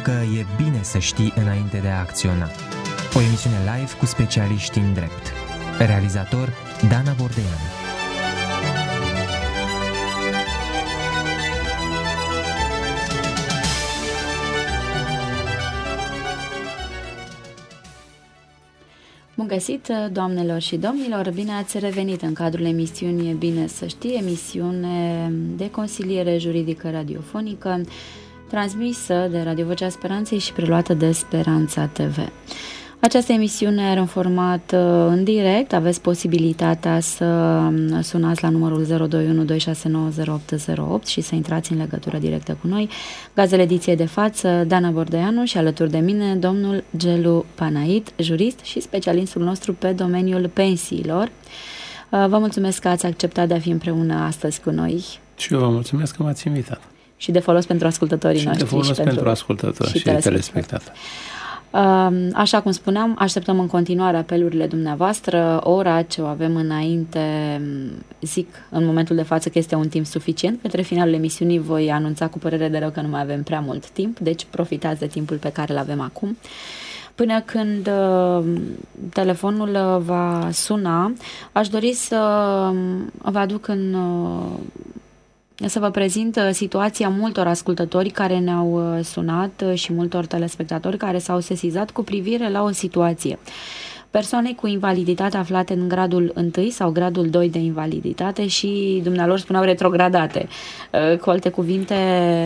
că e bine să știi înainte de a acționa. O emisiune live cu specialiști în drept. Realizator Dana Bordeanu. Bun găsit, doamnelor și domnilor! Bine ați revenit în cadrul emisiunii E bine să știi, emisiune de consiliere juridică radiofonică, transmisă de Radio Vocea Speranței și preluată de Speranța TV. Această emisiune are un format în direct, aveți posibilitatea să sunați la numărul 021-269-0808 și să intrați în legătură directă cu noi. Gazdele ediției de față, Dana Bordeanu, și alături de mine, domnul Gelu Panait, jurist și specialistul nostru pe domeniul pensiilor. Vă mulțumesc că ați acceptat de a fi împreună astăzi cu noi. Și eu vă mulțumesc că m-ați invitat. Și de folos pentru ascultătorii noștri. Și de folos pentru ascultători și telespectatori. Așa cum spuneam, așteptăm în continuare apelurile dumneavoastră. Ora ce o avem înainte, zic în momentul de față că este un timp suficient. Către finalul emisiunii voi anunța cu părere de rău că nu mai avem prea mult timp, deci profitați de timpul pe care îl avem acum. Până când telefonul va suna, aș dori să vă aduc să vă prezint situația multor ascultători care ne-au sunat și multor telespectatori care s-au sesizat cu privire la o situație. Persoane cu invaliditate aflate în gradul 1 sau gradul 2 de invaliditate și dumnealor spuneau retrogradate. Cu alte cuvinte,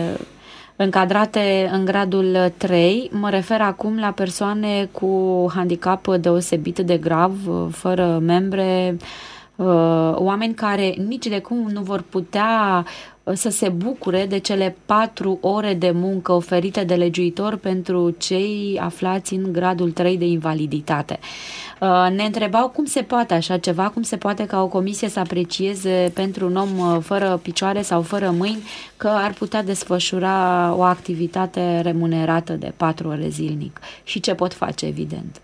încadrate în gradul 3, mă refer acum la persoane cu handicap deosebit de grav, fără membre, oameni care nici de cum nu vor putea să se bucure de cele 4 ore de muncă oferite de legiuitor pentru cei aflați în gradul 3 de invaliditate. Ne întrebau cum se poate așa ceva, cum se poate ca o comisie să aprecieze pentru un om fără picioare sau fără mâini că ar putea desfășura o activitate remunerată de 4 ore zilnic și ce pot face, evident.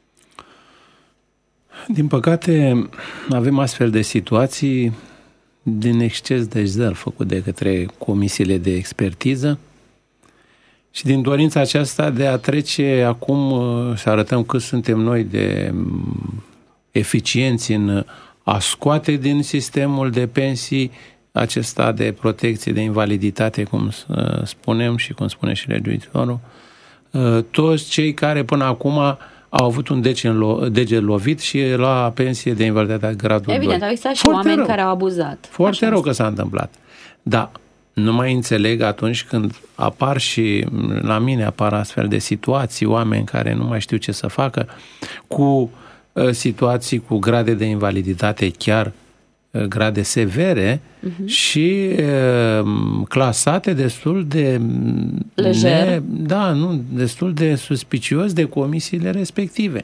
Din păcate, avem astfel de situații din exces de zel făcut de către comisiile de expertiză și din dorința aceasta de a trece acum să arătăm cât suntem noi de eficienți în a scoate din sistemul de pensii acesta de protecție de invaliditate, cum spunem și cum spune și legiuitorul, toți cei care până acum au avut un deget lovit și la pensie de invaliditate gradul 2. Evident, au existat și oameni care au abuzat. Foarte rău că s-a întâmplat. Da, nu mai înțeleg atunci când apar și la mine apar astfel de situații, oameni care nu mai știu ce să facă, cu situații cu grade de invaliditate chiar grade severe și clasate destul de lejer. Destul de suspicios de comisiile respective.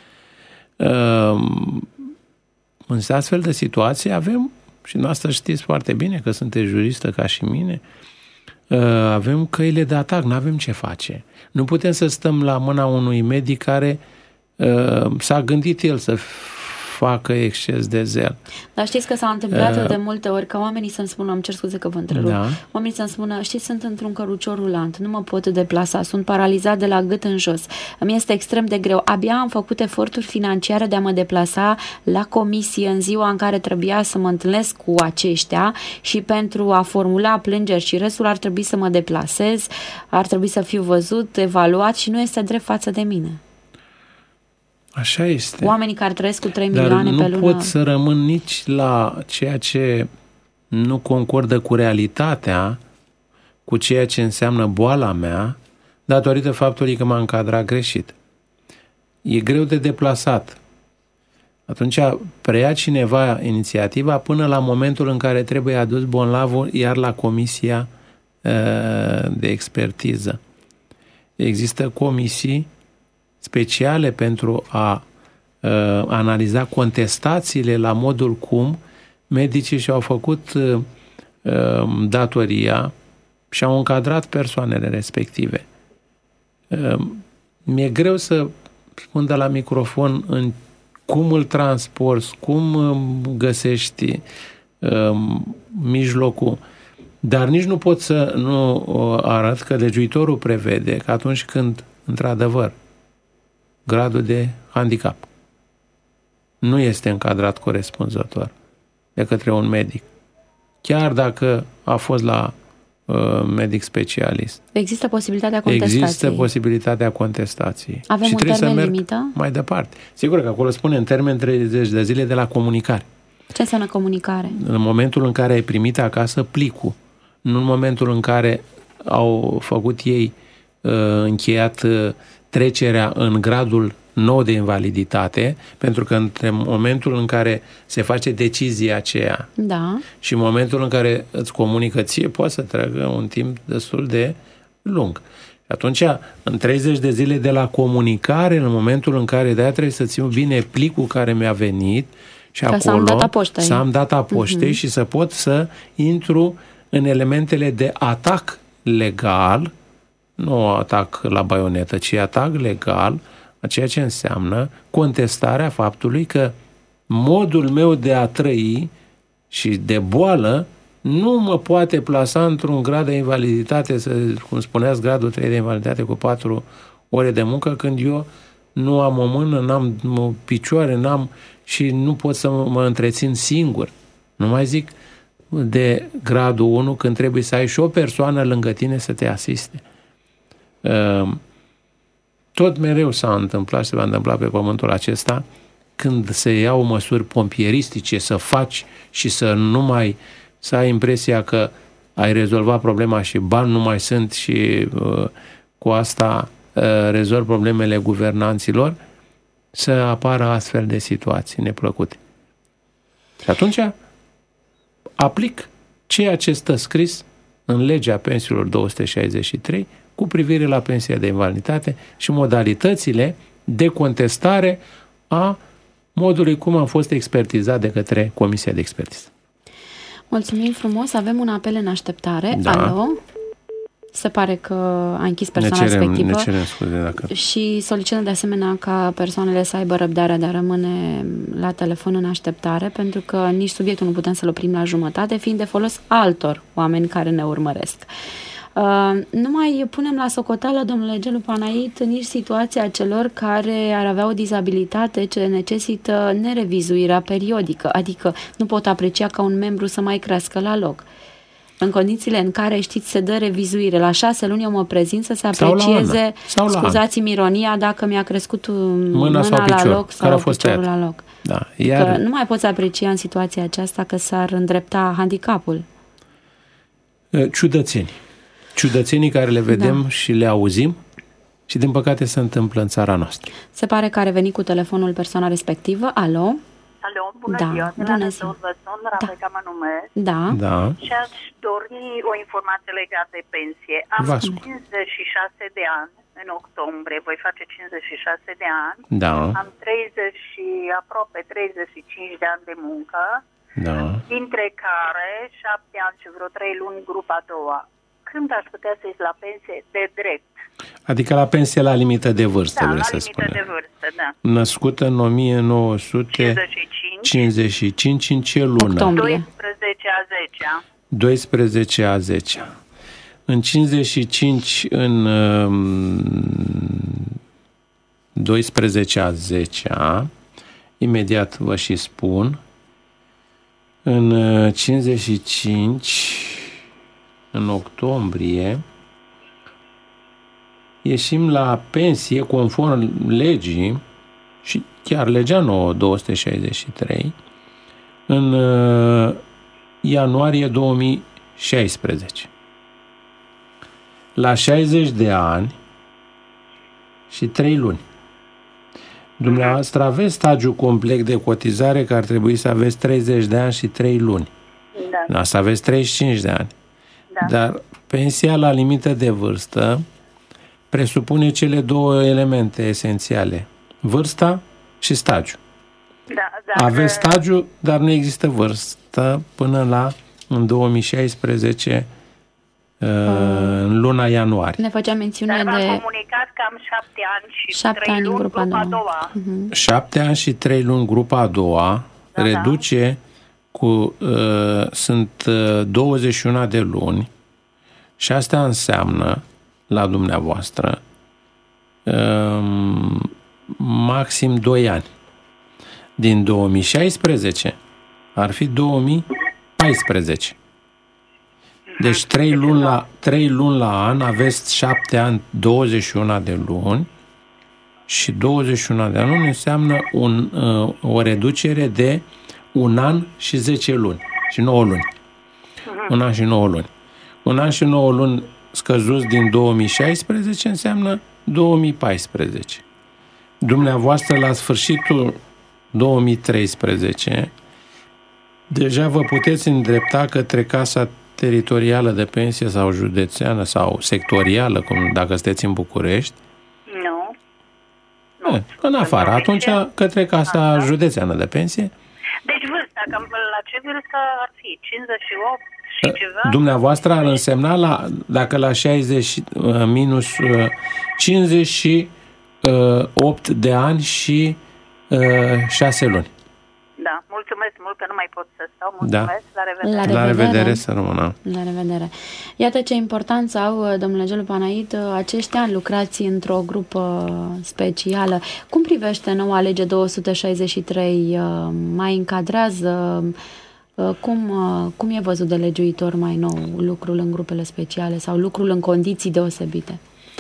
În astfel de situații avem, și noastră știți foarte bine că sunteți juristă ca și mine, avem căile de atac, nu avem ce face. Nu putem să stăm la mâna unui medic care s-a gândit el să facă exces de zel. Dar știți că s-a întâmplat de multe ori ca oamenii să-mi spună, îmi cer scuze că vă întrerup, oamenii să-mi spună, știți, sunt într-un cărucior rulant, nu mă pot deplasa, sunt paralizat de la gât în jos, îmi este extrem de greu, abia am făcut eforturi financiare de a mă deplasa la comisie în ziua în care trebuia să mă întâlnesc cu aceștia și pentru a formula plângeri și restul ar trebui să mă deplasez, ar trebui să fiu văzut, evaluat și nu este drept față de mine. Așa este. Oamenii care trăiesc cu 3 milioane pe lună. Dar nu pot să rămân nici la ceea ce nu concordă cu realitatea, cu ceea ce înseamnă boala mea, datorită faptului că m-a încadrat greșit. E greu de deplasat. Atunci preia cineva inițiativa până la momentul în care trebuie adus bolnavul iar la comisia de expertiză. Există comisii speciale pentru a analiza contestațiile la modul cum medicii și-au făcut datoria și au încadrat persoanele respective. Mi-e greu să spun de la microfon în cum îl transporti, cum găsești mijlocul Dar nici nu pot să nu arăt că legiuitorul prevede că atunci când, într-adevăr, gradul de handicap nu este încadrat corespunzător de către un medic, chiar dacă a fost la medic specialist. Există posibilitatea contestației. Există posibilitatea contestației. Avem și un trebuie termen să merg limită? mai departe. Sigur că acolo spune în termen 30 de zile de la comunicare. Ce înseamnă comunicare? În momentul în care ai primit acasă plicul, nu în momentul în care au făcut ei încheiat trecerea în gradul nou de invaliditate, pentru că între momentul în care se face decizia aceea și momentul în care îți comunică ție, poate să treacă un timp destul de lung. Atunci, în 30 de zile de la comunicare, în momentul în care de-aia trebuie să țin bine plicul care mi-a venit și acolo să am data poștei și să pot să intru în elementele de atac legal, nu atac la baionetă, ci atac legal, ceea ce înseamnă contestarea faptului că modul meu de a trăi și de boală nu mă poate plasa într-un grad de invaliditate, cum spuneați, gradul 3 de invaliditate cu 4 ore de muncă, când eu nu am o mână, n-am picioare, și nu pot să mă întrețin singur. Nu mai zic de gradul 1, când trebuie să ai și o persoană lângă tine să te asiste. Tot mereu s-a întâmplat și se va întâmpla pe pământul acesta când se iau măsuri pompieristice, să faci și să nu mai să ai impresia că ai rezolvat problema și bani nu mai sunt și cu asta rezolvi problemele guvernanților, să apară astfel de situații neplăcute. Și atunci aplic ceea ce stă scris în legea pensiilor 263 cu privire la pensia de invaliditate și modalitățile de contestare a modului cum a fost expertizat de către Comisia de Expertiză. Mulțumim frumos, avem un apel în așteptare. Da. Alo? Se pare că a închis persoana respectivă. Ne cerem scuze dacă... Și solicităm de asemenea ca persoanele să aibă răbdarea de a rămâne la telefon în așteptare, pentru că nici subiectul nu putem să-l oprim la jumătate, fiind de folos altor oameni care ne urmăresc. Nu mai punem la socoteală, domnule Gelu Panait, nici situația celor care ar avea o dizabilitate ce necesită nerevizuirea periodică, adică nu pot aprecia ca un membru să mai crească la loc. În condițiile în care, știți, se dă revizuire. La 6 luni eu mă prezint să se aprecieze, scuzați-mi ironia, dacă mi-a crescut mâna la loc sau piciorul la loc. Da. Că nu mai poți aprecia în situația aceasta că s-ar îndrepta handicapul. Ciudățenii care le vedem și le auzim și din păcate se întâmplă în țara noastră. Se pare că a revenit cu telefonul persoana respectivă. Alo? Alo, bună ziua, de la Năsăur vă sun, Rabeca mă numesc. Da. Și aș dori o informație legată de pensie. Am 56 de ani, în octombrie voi face 56 de ani. Da. Am aproape 35 de ani de muncă, dintre care 7 ani și vreo 3 luni grupa a doua. Când aș putea să ies la pensie de drept? Adică la pensie la limită de vârstă, vreți să spunem. Da, la limită de vârstă, da. Născută în 1955, în ce lună? Octombrie. 12 a 10-a. În 55, în 12 a 10-a, imediat vă și spun, în 55, în octombrie, ieșim la pensie conform legii, și chiar legea nouă 263, în ianuarie 2016. La 60 de ani și 3 luni. Dumneavoastră aveți stagiul complet de cotizare, că ar trebui să aveți 30 de ani și 3 luni. Da. Asta aveți 35 de ani. Da. Dar pensia la limită de vârstă presupune cele două elemente esențiale: vârsta și stagiu. Da, aveți stagiu, dar nu există vârstă până în 2016, în luna ianuarie. Ne făcea mențiune dar de... m-a comunicat că am 7 ani și 3 luni grupa a doua. 7 ani și 3 luni grupa a doua reduce sunt 21 de luni și asta înseamnă la dumneavoastră maxim 2 ani. Din 2016 ar fi 2014. Deci 3 luni la an, aveți 7 ani, 21 de luni și 21 de luni înseamnă o reducere de 1 an și 10 luni și 9 luni. 1 an și 9 luni. 1 an și 9 luni scăzuți din 2016 înseamnă 2014. Dumneavoastră, la sfârșitul 2013, deja vă puteți îndrepta către Casa Teritorială de Pensie sau județeană sau sectorială, cum dacă sunteți în București. Nu. În afară, atunci către Casa Județeană de Pensie. Deci vârsta, la ce vârstă ar fi? 58 și ceva? Dumneavoastră ar însemna, dacă la 60 minus 58 de ani și 6 luni. Da, mulțumesc mult că nu mai pot să stau. Mulțumesc, da. La revedere. La revedere, să rămână. La revedere. Iată ce importanță au, domnule Gelu Panait, acești ani lucrați într-o grupă specială. Cum privește noua lege 263? Mai încadrează? Cum e văzut de legiuitor mai nou lucrul în grupele speciale sau lucrul în condiții deosebite?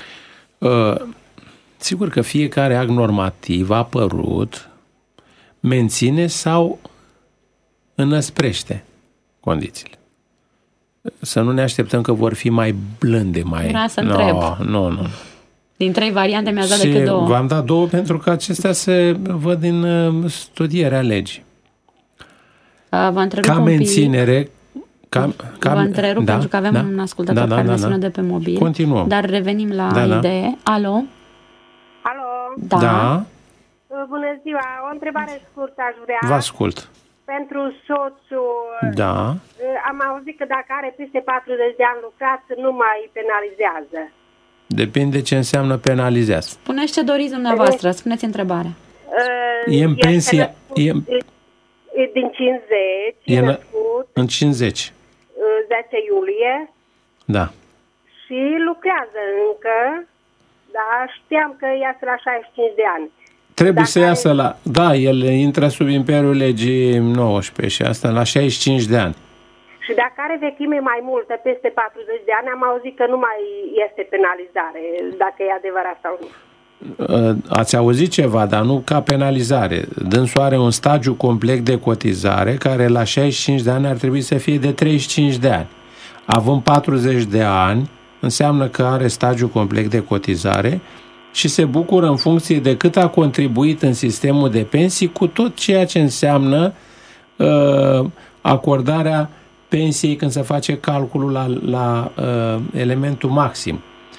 Sigur că fiecare act normativ apărut menține sau înăsprește condițiile. Să nu ne așteptăm că vor fi mai blânde, mai... Vreau să întreb. Nu. Din 3 variante mi-ați dat decât 2. V-am dat 2 pentru că acestea se văd din studierea legii. Vă întrerup ca menținere... Vă întrerup pentru că avem un ascultător care ne sună de pe mobil. Continuăm. Dar revenim la idee. Alo? Alo? Da. Bună ziua! O întrebare scurtă aș vrea. Vă ascult. Pentru soțul... Da. Am auzit că dacă are peste 40 de ani lucrat, nu mai penalizează. Depinde ce înseamnă penalizează. Spuneți ce doriți dumneavoastră. Spuneți întrebarea. E în pensie... E din 50, născut. În 50. 10 iulie. Da. Și lucrează încă, dar știam că iasă la 65 de ani. Trebuie să iasă la... Da, el intră sub imperiul legii 19 și asta la 65 de ani. Și dacă are vechime mai multă, peste 40 de ani, am auzit că nu mai este penalizare, dacă e adevărat sau nu. Ați auzit ceva, dar nu ca penalizare. Dânsul are un stagiu complet de cotizare care la 65 de ani ar trebui să fie de 35 de ani. Având 40 de ani, înseamnă că are stagiu complet de cotizare și se bucură în funcție de cât a contribuit în sistemul de pensii cu tot ceea ce înseamnă acordarea pensiei când se face calculul la elementul maxim.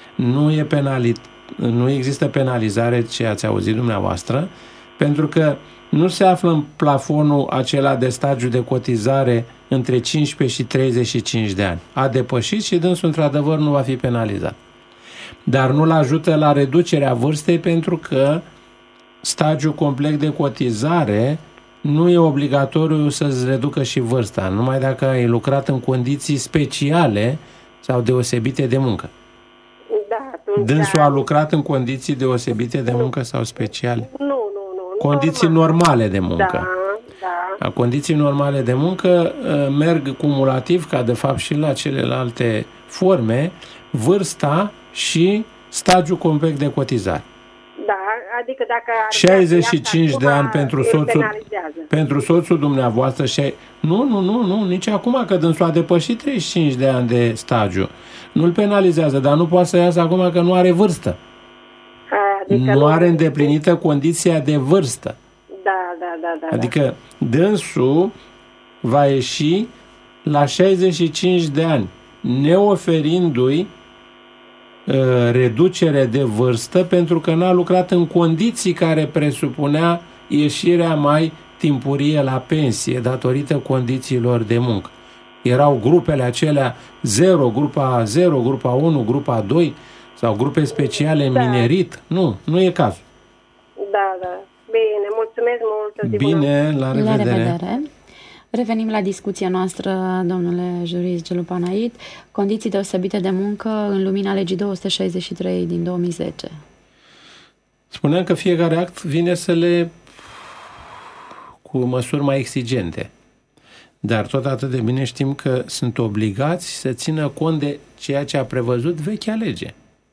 Nu există penalizare, ce ați auzit dumneavoastră, pentru că nu se află în plafonul acela de stagiu de cotizare între 15 și 35 de ani. A depășit și dânsul, într-adevăr, nu va fi penalizat. Dar nu-l ajută la reducerea vârstei pentru că stagiul complet de cotizare nu e obligatoriu să-ți reducă și vârsta, numai dacă ai lucrat în condiții speciale sau deosebite de muncă. Dânsul a lucrat în condiții deosebite de muncă sau speciale? Nu. Condiții normale de muncă. Da. Condiții normale de muncă merg cumulativ, ca de fapt și la celelalte forme, vârsta și stagiul complet de cotizare. Da, adică dacă... 65 de ani pentru soțul dumneavoastră. Nu, nici acum, că dânsul a depășit 35 de ani de stagiu. Nu-l penalizează, dar nu poate să iasă acum că nu are vârstă. Adică nu are îndeplinită condiția de vârstă. Da. Adică dânsul va ieși la 65 de ani, neoferindu-i reducere de vârstă pentru că n-a lucrat în condiții care presupunea ieșirea mai timpurie la pensie datorită condițiilor de muncă. Erau grupele acelea 0, grupa 0, grupa 1, grupa 2 sau grupe speciale minerit. Nu e cazul. Da. Bine, mulțumesc mult. Bine, la revedere. Revenim la discuția noastră, domnule jurist Gelupanait. Condiții deosebite de muncă în lumina legii 263 din 2010. Spuneam că fiecare act vine să le cu măsuri mai exigente. Dar tot atât de bine știm că sunt obligați să țină cont de ceea ce a prevăzut vechea lege.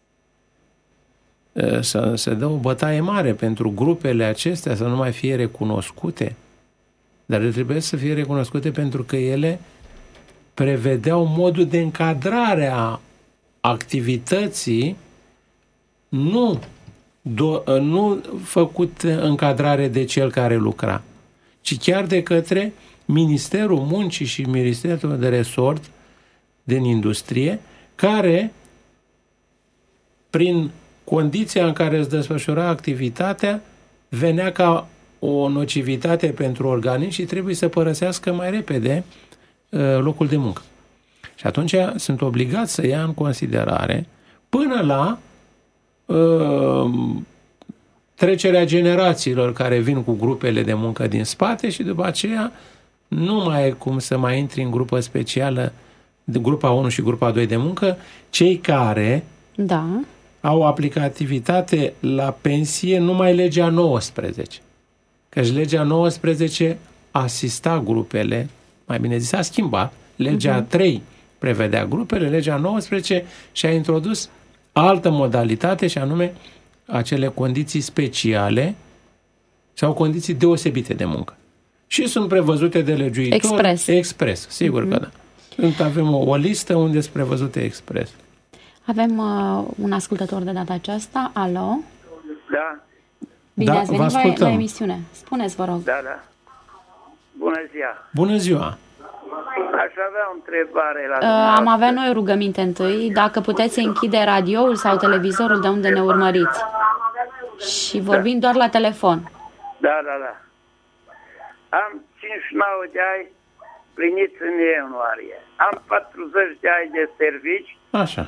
Să se dă o bătaie mare pentru grupele acestea să nu mai fie recunoscute. Dar trebuie să fie recunoscute pentru că ele prevedeau modul de încadrare a activității, nu făcut încadrare de cel care lucra, ci chiar de către Ministerul Muncii și Ministerul de Resort din Industrie, care, prin condiția în care îți desfășura activitatea, venea ca o nocivitate pentru organism și trebuie să părăsească mai repede locul de muncă. Și atunci sunt obligați să ia în considerare până la trecerea generațiilor care vin cu grupele de muncă din spate și după aceea nu mai e cum să mai intri în grupă specială, grupa 1 și grupa 2 de muncă, cei care au aplicativitate la pensie numai legea 19. Căci legea 19 asista grupele, mai bine zis, a schimbat. Legea 3 prevedea grupele, legea 19 și-a introdus altă modalitate și anume acele condiții speciale sau condiții deosebite de muncă. Și sunt prevăzute de legiuitor expres, sigur că da. Avem o listă unde sunt prevăzute expres. Avem un ascultător de data aceasta. Alo? Da. Bine ați venit la emisiune. Spuneți, vă rog. Da. Bună ziua. Bună ziua. Aș avea o întrebare la am avea noi o rugăminte întâi, dacă puteți închide radioul sau televizorul de unde ne urmăriți. Și vorbim doar la telefon. Da. Am 59 de ani pliniți în ianuarie. Am 40 de ani de servici. Așa.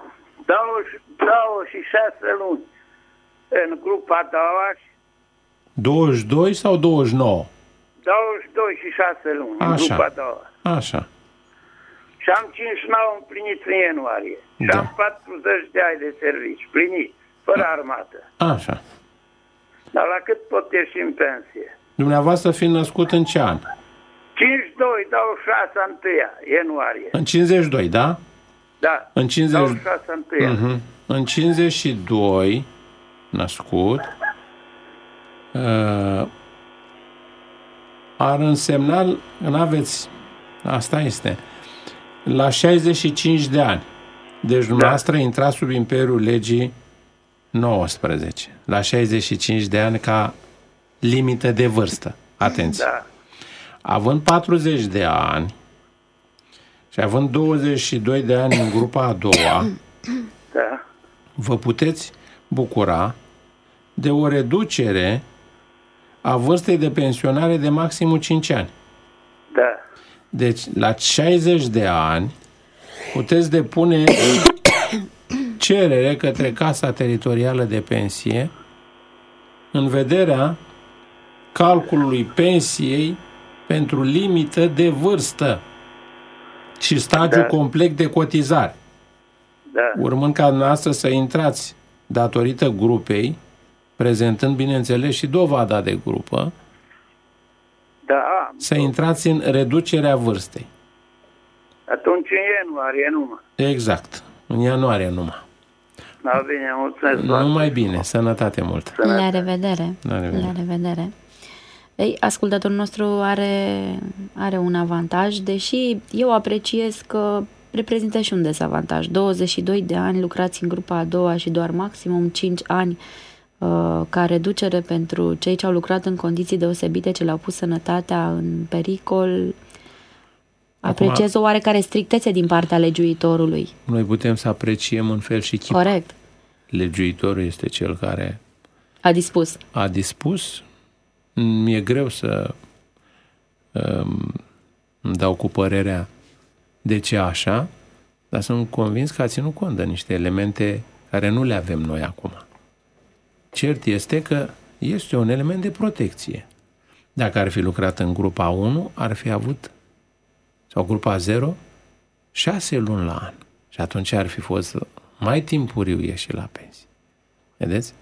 26 luni în grupa a doua. 22 sau 29? 22 și 6 luni în grupa a doua. Așa. Și am 59 împliniți în ianuarie. Și am 40 de ani de servici pliniți, fără armată. Așa. Dar la cât pot ieși în pensie? Dumneavoastră fiind născut în ce an? 52, 26 ianuarie. În 52, da? Da, în 26 în 52 născut, ar însemna, n-aveți, asta este, la 65 de ani. Deci dumneavoastră intrați sub imperiul legii 19, la 65 de ani ca limită de vârstă. Atenție! Da. Având 40 de ani și având 22 de ani în grupa a doua, vă puteți bucura de o reducere a vârstei de pensionare de maximum 5 ani. Da. Deci, la 60 de ani, puteți depune cerere către Casa Teritorială de Pensie în vederea calculului pensiei pentru limită de vârstă și stagiu complet de cotizare. Da. Urmând ca dumneavoastră să intrați datorită grupei, prezentând, bineînțeles, și dovada de grupă, să intrați în reducerea vârstei. Atunci în ianuarie numai. Exact. În ianuarie numai. Da, bine, mulțumesc. Numai bine. Sănătate mult. La revedere. La revedere. Ei, ascultătorul nostru are un avantaj, deși eu apreciez că reprezintă și un dezavantaj. 22 de ani lucrați în grupa a doua și doar maximum 5 ani ca reducere pentru cei ce au lucrat în condiții deosebite, ce le-au pus sănătatea în pericol. Apreciez o oarecare strictețe din partea legiuitorului. Noi putem să apreciem în fel și chip. Corect. Legiuitorul este cel care a dispus. Mi-e greu să îmi dau cu părerea de ce așa, dar sunt convins că a ținut cont de niște elemente care nu le avem noi acum. Cert este că este un element de protecție. Dacă ar fi lucrat în grupa 1, ar fi avut, sau grupa 0, 6 luni la an. Și atunci ar fi fost mai timpuriu ieși la pensie. Vedeți?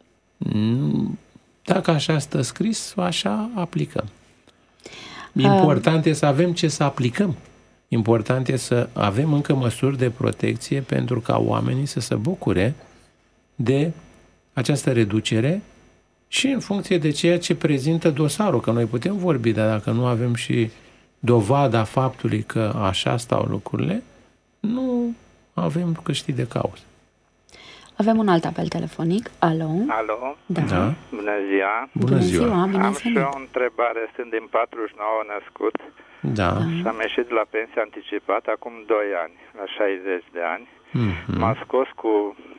Dacă așa stă scris, așa aplicăm. Important e să avem ce să aplicăm. Important e să avem încă măsuri de protecție pentru ca oamenii să se bucure de această reducere și în funcție de ceea ce prezintă dosarul. Că noi putem vorbi, dar dacă nu avem și dovada faptului că așa stau lucrurile, nu avem câștig de cauză. Avem un alt apel telefonic. Alo? Alo? Da. Bună ziua! Bună ziua! Bine am și o întrebare. Sunt din 49 născut. Da. Și am ieșit la pensie anticipată acum 2 ani, la 60 de ani. M-a scos cu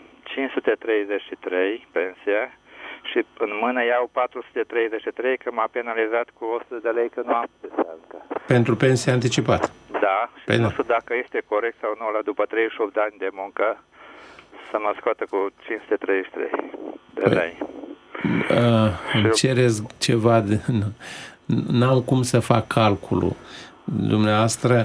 533 pensie și în mână iau 433 că m-a penalizat cu 100 de lei că nu am pensie. Pentru pensie anticipată. Da, și nu știu dacă este corect sau nu, la după 38 de ani de muncă să mă scoată cu 533 de lei. Îmi cereți ceva de... N-am cum să fac calculul. Dumneavoastră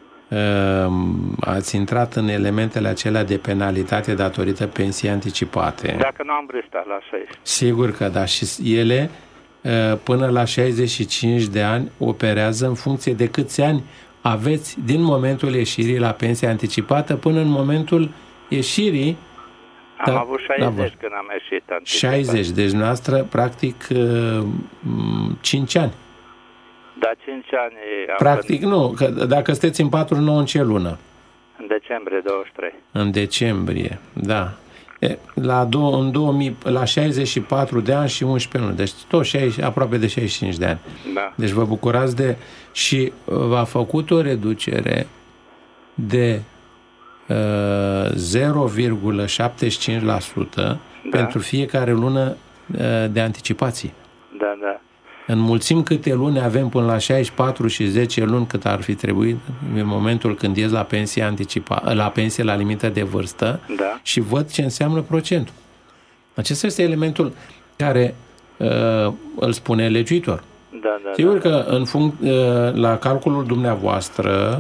ați intrat în elementele acelea de penalitate datorită pensiei anticipate. Dacă nu am vârsta la 60. Sigur că da. Și ele până la 65 de ani operează în funcție de câți ani aveți din momentul ieșirii la pensie anticipată până în momentul ieșirii. Am avut 60 când am ieșit anticipat. 60, deci noastră practic 5 ani. Da, 5 ani. Practic nu, că dacă sunteți în 49 în ce lună? În decembrie 23. În decembrie, da. La 64 de ani și 11 luni, deci tot aproape de 65 de ani. Da. Deci vă bucurați de... Și v-a făcut o reducere de 0,75% pentru fiecare lună de anticipații. Da, da. Înmulțim câte luni avem până la 64 și 10 luni cât ar fi trebuit în momentul când ies la pensie la pensie la limită de vârstă, da, și văd ce înseamnă procentul. Acesta este elementul care îl spune legiuitor. Da, da, sigur că la calculul dumneavoastră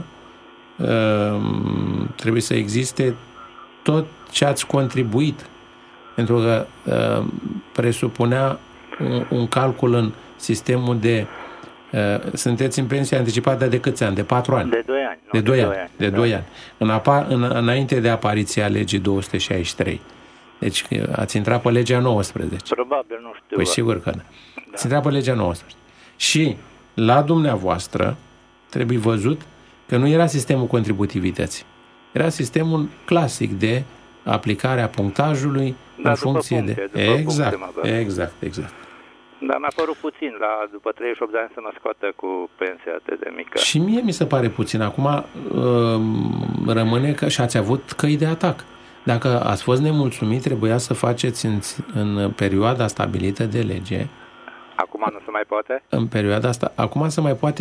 trebuie să existe tot ce ați contribuit, pentru că presupunea un calcul în sistemul de sunteți în pensie anticipată de câți ani? De 4 ani? De 2 ani. De 2 ani. Înainte de apariția legii 263. Deci ați intrat pe legea 19. Probabil, nu știu. Păi sigur că da. Ați intrat pe legea 19. Și la dumneavoastră trebuie văzut că nu era sistemul contributivității. Era sistemul clasic de aplicare a punctajului în funcție de... Exact. Dar mi-a părut puțin, după 38 de ani să mă scoată cu pensia atât de mică. Și mie mi se pare puțin. Acum rămâne că și ați avut căi de atac. Dacă ați fost nemulțumit, trebuia să faceți în perioada stabilită de lege. Acum nu se mai poate? În perioada asta. Acum se mai poate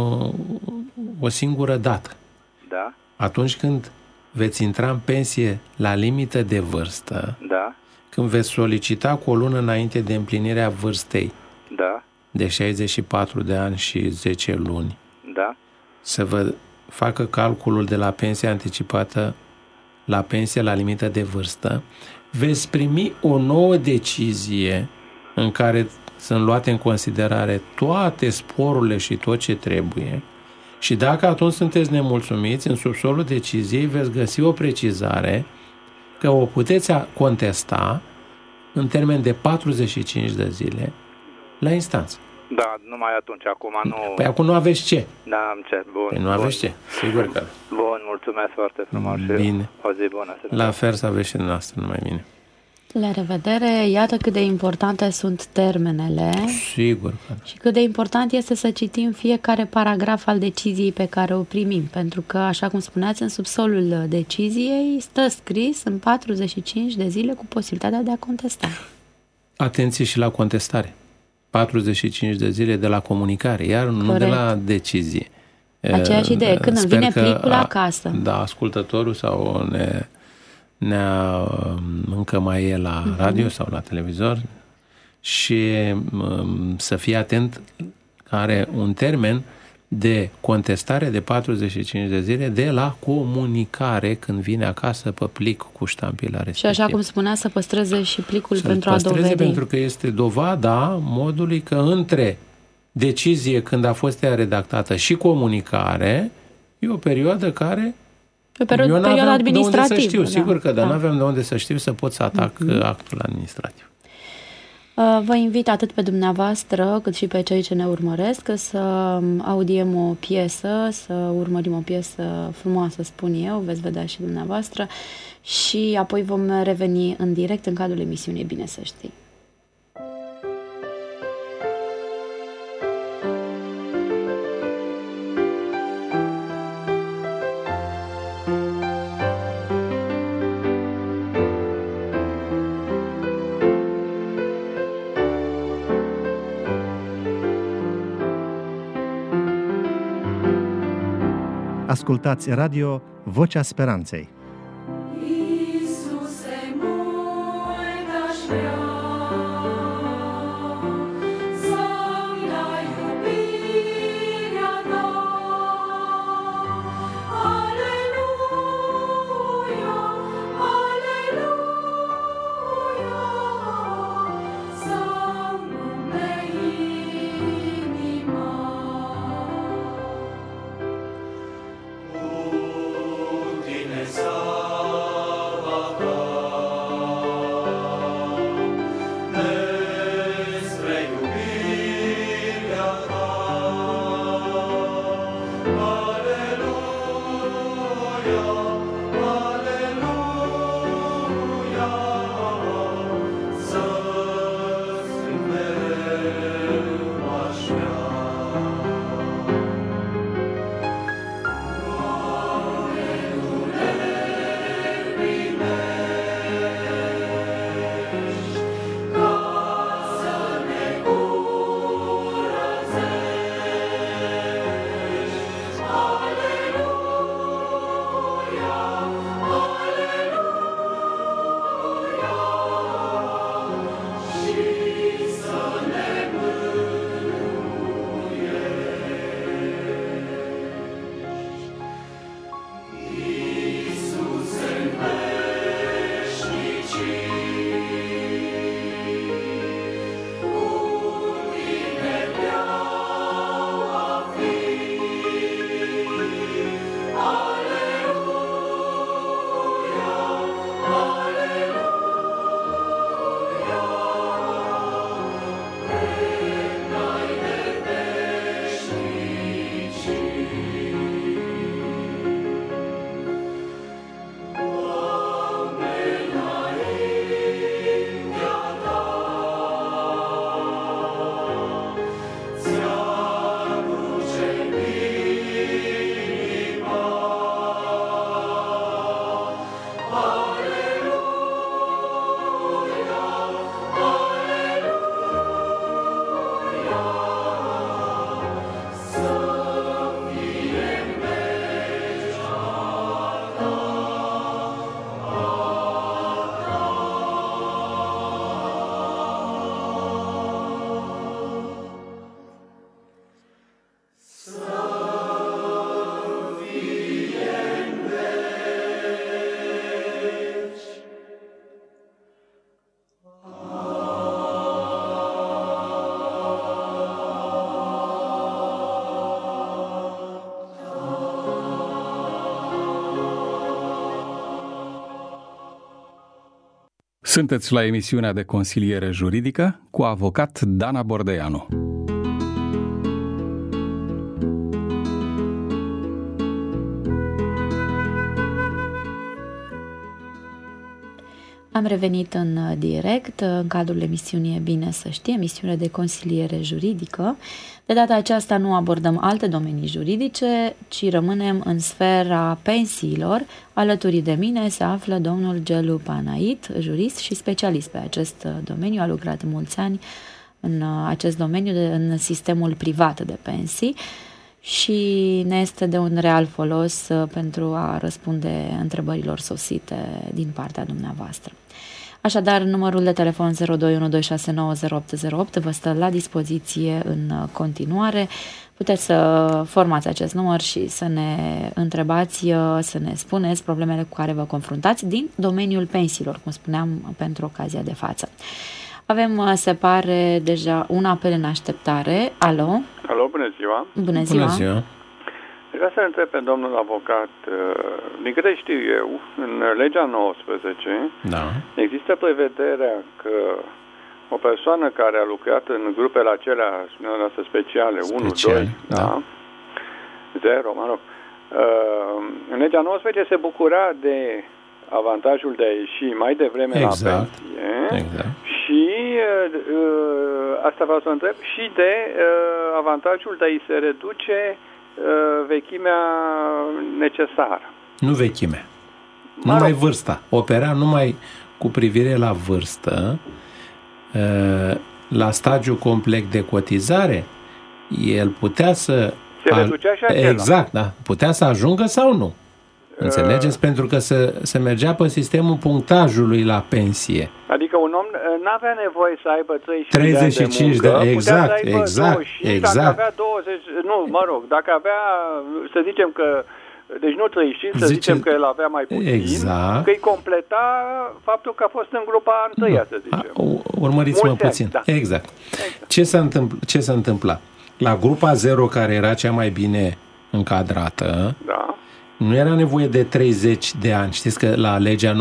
o singură dată. Da. Atunci când veți intra în pensie la limită de vârstă, da, când veți solicita cu o lună înainte de împlinirea vârstei, da, de 64 de ani și 10 luni, da, să vă facă calculul de la pensie anticipată la pensie la limită de vârstă, veți primi o nouă decizie în care sunt luate în considerare toate sporurile și tot ce trebuie. Și dacă atunci sunteți nemulțumiți, în subsolul deciziei veți găsi o precizare că o puteți contesta în termen de 45 de zile la instanță. Da, numai atunci, acum nu... Păi acum nu aveți ce. Da, am ce, bun. Păi nu aveți ce, sigur că. Bun, mulțumesc foarte frumos. Bine. O zi bună. La fel să aveți și dumneavoastră, numai bine. La revedere, iată cât de importante sunt termenele. Sigur. Și cât de important este să citim fiecare paragraf al deciziei pe care o primim, pentru că, așa cum spuneați, în subsolul deciziei stă scris în 45 de zile cu posibilitatea de a contesta. Atenție și la contestare. 45 de zile de la comunicare, iar nu de la decizie. Aceeași idee, când îmi vine plicul acasă. Da, ascultătorul sau încă mai e la radio sau la televizor și să fie atent care are un termen de contestare de 45 de zile de la comunicare când vine acasă pe plic cu ștampila respectivă. Și așa cum spunea, să păstreze și plicul pentru a dovedi. Pentru că este dovada modului că între decizie când a fost ea redactată și comunicare e o perioadă care perioada administrativă. De unde să știu, sigur că, dar nu aveam de unde să știu să pot să atac actul administrativ. Vă invit atât pe dumneavoastră cât și pe cei ce ne urmăresc să audiem o piesă, să urmărim o piesă frumoasă, spun eu, veți vedea și dumneavoastră, și apoi vom reveni în direct în cadrul emisiunii Bine să știi. Ascultați radio Vocea Speranței. Sunteți la emisiunea de consiliere juridică cu avocat Dana Bordeanu. Am revenit în direct în cadrul emisiunii Bine să știi, emisiune de consiliere juridică. De data aceasta nu abordăm alte domenii juridice, ci rămânem în sfera pensiilor. Alături de mine se află domnul Gelu Panait, jurist și specialist pe acest domeniu. A lucrat mulți ani în acest domeniu, în sistemul privat de pensii, și ne este de un real folos pentru a răspunde întrebărilor sosite din partea dumneavoastră. Așadar, numărul de telefon 0212690808 vă stă la dispoziție în continuare. Puteți să formați acest număr și să ne întrebați, să ne spuneți problemele cu care vă confruntați din domeniul pensiilor, cum spuneam, pentru ocazia de față. Avem, se pare, deja un apel în așteptare. Alo? Alo, bună ziua! Bună ziua! Bună ziua! Vreau să întreb pe domnul avocat, din câte știu eu, în legea 19 există prevederea că o persoană care a lucrat în grupele acelea, speciale, 1, 2, 0, mă rog, în legea 19 se bucura de avantajul de a ieși mai devreme la pensie și asta vreau să întreb, și de avantajul de a-i se reduce vechimea necesară. Nu vechimea, numai vârsta. Opera numai cu privire la vârstă. La stagiul complet de cotizare, el putea să... Se reducea și acela. Exact, da. Putea să ajungă sau nu. Înțelegeți? Pentru că se mergea pe sistemul punctajului la pensie. Adică un om n-avea nevoie să aibă 35 de ani de muncă, exact. Dacă avea 20, dacă avea, să zicem că, deci nu 35, să zicem că el avea mai puțin, că îi completa faptul că a fost în grupa întâia, să zicem. Urmăriți-mă puțin. Da. Exact. Ce se întâmpla? La grupa 0, care era cea mai bine încadrată, nu era nevoie de 30 de ani. Știți că la legea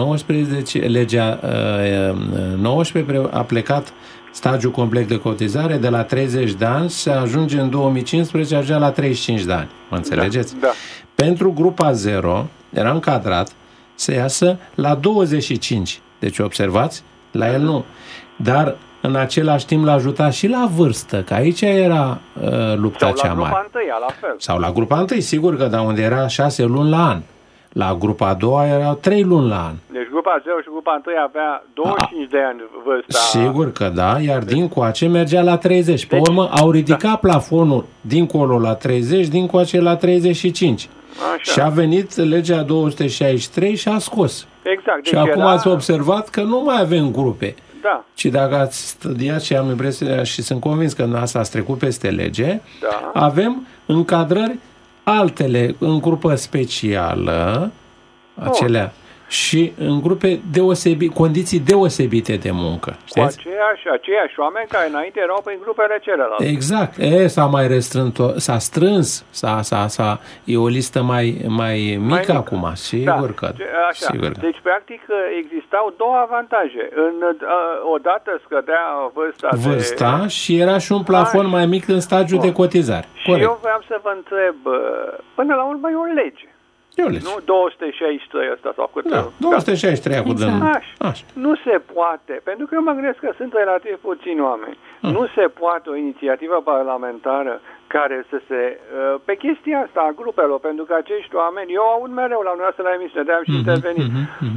19 a plecat stagiul complet de cotizare de la 30 de ani, se ajunge în 2015, ajungea la 35 de ani. Mă înțelegeți? Da. Pentru grupa 0 era încadrat să iasă la 25. Deci observați, la el nu. Dar în același timp l-a ajutat și la vârstă, că aici era lupta cea mare. Sau la grupa 1, la fel. Sau la grupa 1, sigur că, dar unde era 6 luni la an. La grupa 2 erau 3 luni la an. Deci grupa 0 și grupa 1 avea 25 de ani vârsta. Sigur că da, iar dincoace mergea la 30. Pe urmă au ridicat plafonul dincolo la 30, dincoace la 35. Așa. Și a venit legea 263 și a scos. Exact. Și acum ați observat că nu mai avem grupe. Da. Ci dacă ați studiat și am impresia și sunt convins că asta ați trecut peste lege, avem încadrări altele în grupă specială, acelea, și în grupe condiții deosebite de muncă. Știți? Cu aceiași oameni care înainte erau prin grupele celelalte. Exact. S-a mai s-a strâns, e o listă mai mică acum, sigur că. Așa. Sigur că. Deci, practic, existau două avantaje. Odată scădea vârsta și era și un plafon mai mic în stagiul de cotizare. Și eu vreau să vă întreb, până la urmă e o lege. Nu 263 ăsta sau cât? Da, 263 acum. Nu se poate, pentru că eu mă gândesc că sunt relativ puțini oameni. Nu se poate o inițiativă parlamentară care să se... pe chestia asta a grupelor, pentru că acești oameni, eu aud mereu la noastră la emisiune, de-am și intervenit,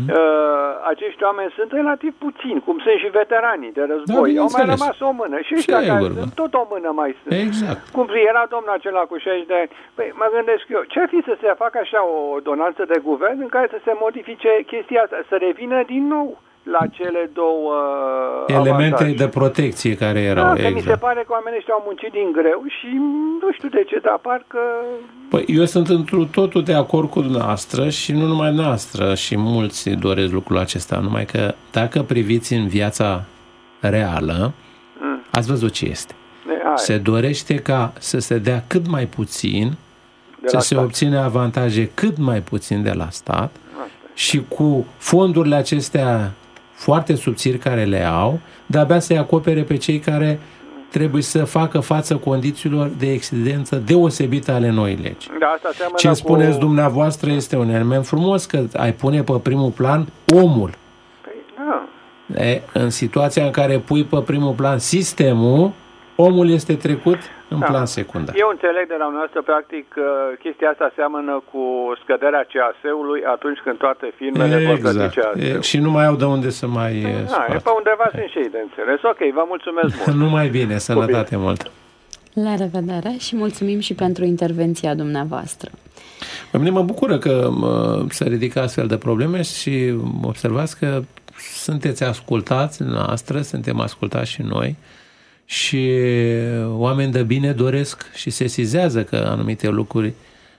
acești oameni sunt relativ puțini, cum sunt și veteranii de război. Au mai rămas o mână și ăștia care sunt tot o mână mai sunt. Exact. Cum era domnul acela cu 60 de ani. Păi mă gândesc eu, ce-ar fi să se facă așa o donanță de guvern în care să se modifice chestia asta, să revină din nou la cele două elemente avantaje de protecție care erau. Mi se pare că oamenii ăștia au muncit din greu și nu știu de ce, dar parcă... Păi eu sunt întru totul de acord cu dumneavoastră și nu numai noastră, și mulți doresc lucrul acesta, numai că dacă priviți în viața reală, ați văzut ce este. Se dorește ca să se dea cât mai puțin, să se obține avantaje cât mai puțin de la stat și cu fondurile acestea foarte subțiri care le au, de-abia să-i acopere pe cei care trebuie să facă față condițiilor de exigență deosebită ale noi legi. Ce spuneți dumneavoastră este un element frumos, că ai pune pe primul plan omul. În situația în care pui pe primul plan sistemul, omul este trecut în plan secundar. Eu înțeleg de la noastră, practic, chestia asta seamănă cu scăderea CAS-ului atunci când toate firmele vor plăti CAS-ul. Și nu mai au de unde să mai... pe undeva sunt și ei de înțeles. Ok, vă mulțumesc mult. Numai bine, sănătate mult. La revedere și mulțumim și pentru intervenția dumneavoastră. Pe mine mă bucură că se ridică astfel de probleme și observați că sunteți ascultați noastră, suntem ascultați și noi și oameni de bine doresc și sesizează că anumite lucruri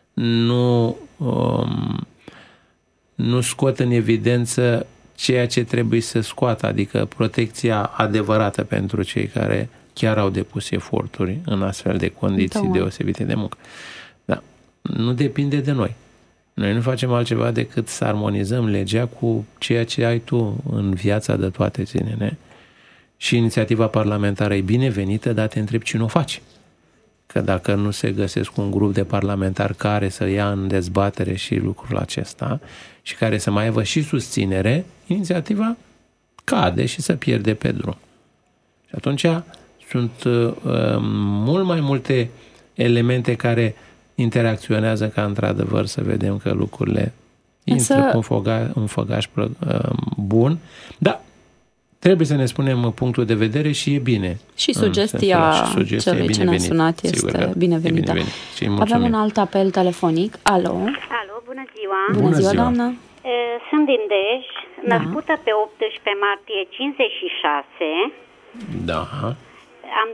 nu scot în evidență ceea ce trebuie să scoată, adică protecția adevărată pentru cei care chiar au depus eforturi în astfel de condiții deosebite de muncă. Da, nu depinde de noi. Noi nu facem altceva decât să armonizăm legea cu ceea ce ai tu în viața de toate zilele. Și inițiativa parlamentară e binevenită, dar te întrebi cine o face. Că dacă nu se găsesc un grup de parlamentari care să ia în dezbatere și lucrul acesta și care să mai aibă și susținere, inițiativa cade și se pierde pe drum. Și atunci sunt mult mai multe elemente care interacționează ca într-adevăr să vedem că lucrurile intră cu un făgaș bun. Da, trebuie să ne spunem punctul de vedere și e bine. Și sugestia celui ce ne-a sunat este binevenită. Avem un alt apel telefonic. Alo, bună ziua! Bună ziua, doamnă! Sunt din Dej, născută pe 18 martie 56. Da. Am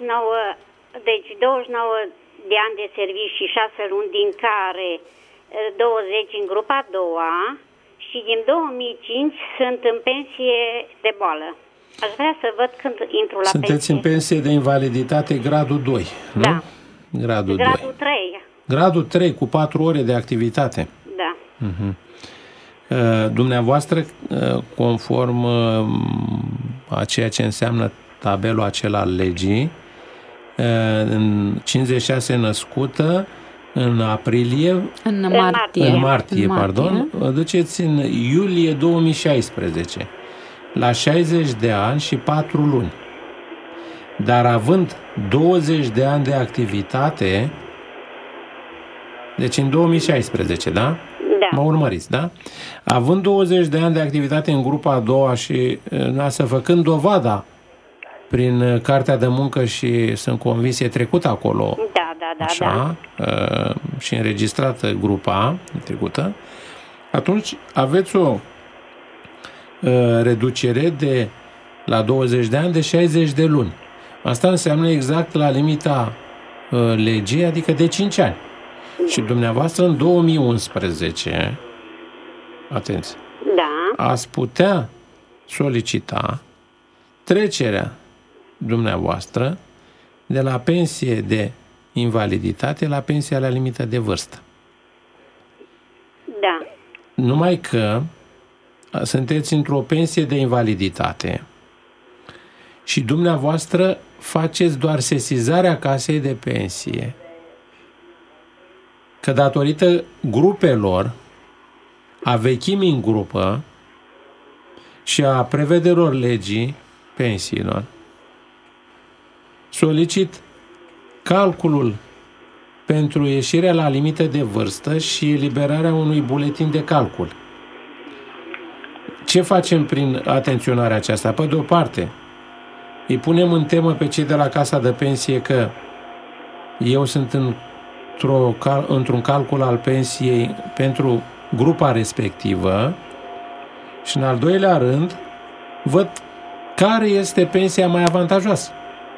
29 de ani de serviciu și 6 luni, din care 20 în grupa a doua, și din 2005 sunt în pensie de boală. Aș vrea să văd când intru la pensie. Sunteți în pensie de invaliditate gradul 2, nu? Da. Gradul 3. Gradul 3 cu 4 ore de activitate. Da. Dumneavoastră, conform a ceea ce înseamnă tabelul acela al legii, în 56 născută, în martie, duceți în iulie 2016, la 60 de ani și 4 luni. Dar având 20 de ani de activitate, deci în 2016, da? Da. Mă urmăriți, da? Având 20 de ani de activitate în grupa a doua și făcând dovada prin cartea de muncă și sunt convins e trecută acolo, și înregistrată grupa trecută, atunci aveți o reducere de la 20 de ani de 60 de luni. Asta înseamnă exact la limita legii, adică de 5 ani. Și dumneavoastră în 2011, atenție, ați putea solicita trecerea dumneavoastră de la pensie de invaliditate la pensia la limită de vârstă. Da. Numai că sunteți într-o pensie de invaliditate și dumneavoastră faceți doar sesizarea casei de pensie că datorită grupelor, a vechimii în grupă și a prevederilor legii pensiilor, solicit calculul pentru ieșirea la limită de vârstă și eliberarea unui buletin de calcul. Ce facem prin atenționarea aceasta? Pe de o parte, îi punem în temă pe cei de la casa de pensie că eu sunt într-un calcul al pensiei pentru grupa respectivă și în al doilea rând văd care este pensia mai avantajoasă.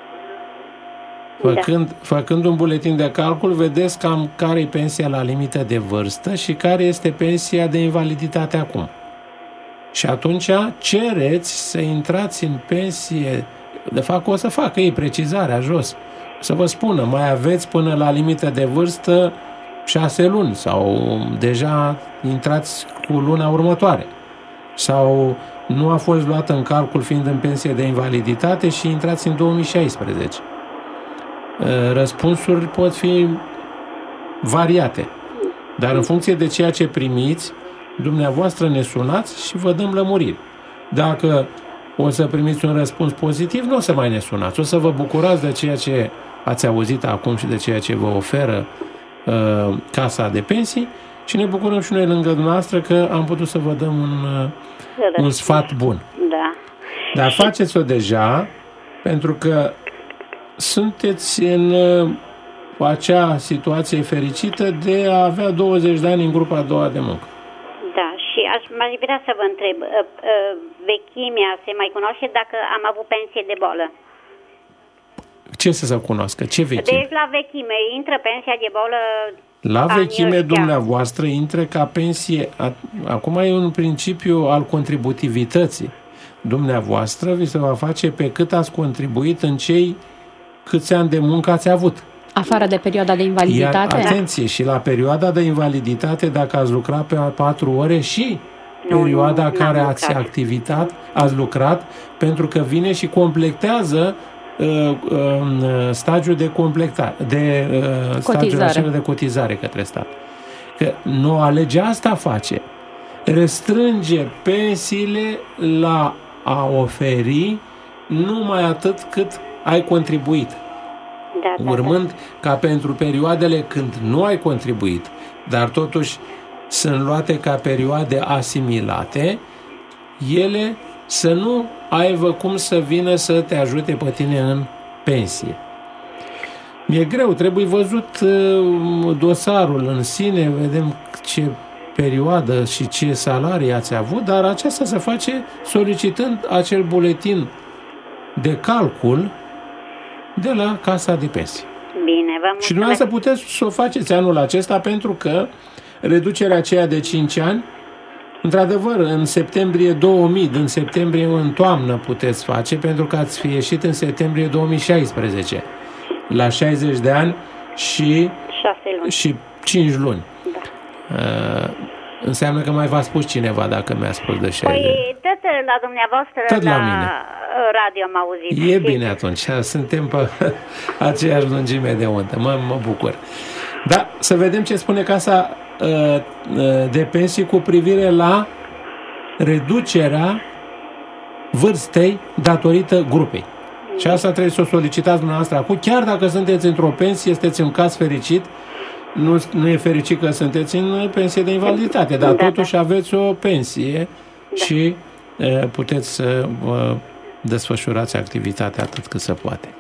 Făcând un buletin de calcul, vedeți cam care e pensia la limită de vârstă și care este pensia de invaliditate acum. Și atunci cereți să intrați în pensie. De fapt, o să facă ei precizarea jos. Să vă spună, mai aveți până la limită de vârstă 6 luni sau deja intrați cu luna următoare. Sau nu a fost luată în calcul fiind în pensie de invaliditate și intrați în 2016. Răspunsuri pot fi variate, dar în funcție de ceea ce primiți, dumneavoastră ne sunați și vă dăm lămuriri. Dacă o să primiți un răspuns pozitiv, nu o să mai ne sunați, o să vă bucurați de ceea ce ați auzit acum și de ceea ce vă oferă casa de pensii și ne bucurăm și noi lângă dumneavoastră că am putut să vă dăm un sfat bun. Da. Dar faceți-o deja, pentru că sunteți în acea situație fericită de a avea 20 de ani în grupa a doua de muncă. Da, și m-aș vrea să vă întreb, vechimea se mai cunoaște dacă am avut pensie de boală? Ce să se cunoască? Ce vechime? Deci la vechime intră pensia de boală. La vechime dumneavoastră intră ca pensie. Acum e un principiu al contributivității. Dumneavoastră vi se va face pe cât ați contribuit în cei câți ani de muncă ați avut. Afară de perioada de invaliditate? Iar, atenție, și la perioada de invaliditate, dacă ați lucrat pe 4 ore și perioada care ați lucrat, pentru că vine și completează stagiul de completare, stagiul de cotizare către stat. Că noua lege asta face. Restrânge pensiile la a oferi numai atât cât ai contribuit. Urmând ca pentru perioadele când nu ai contribuit, dar totuși sunt luate ca perioade asimilate, ele să nu aibă cum să vină să te ajute pe tine în pensie. Mi-e greu, trebuie văzut dosarul în sine, vedem ce perioadă și ce salarii ați avut, dar aceasta se face solicitând acel buletin de calcul de la Casa de Pensii. Bine, vă mulțumesc. Și dumneavoastră puteți să o faceți anul acesta, pentru că reducerea aceea de 5 ani, într-adevăr, în septembrie 2000, din septembrie în toamnă puteți face, pentru că ați fi ieșit în septembrie 2016, la 60 de ani și 5 luni. Da. Înseamnă că mai v-a spus cineva dacă mi-a spus de 60 de ani. Păi, tot la dumneavoastră, tot la mine. Radio am auzit. E bine atunci, suntem pe aceeași lungime de undă, mă bucur. Da, să vedem ce spune Casa de Pensii cu privire la reducerea vârstei datorită grupei. Și asta trebuie să o solicitați dumneavoastră acum, chiar dacă sunteți într-o pensie, sunteți în caz fericit, nu e fericit că sunteți în pensie de invaliditate, dar totuși aveți o pensie și puteți să desfășurați activitatea atât cât se poate.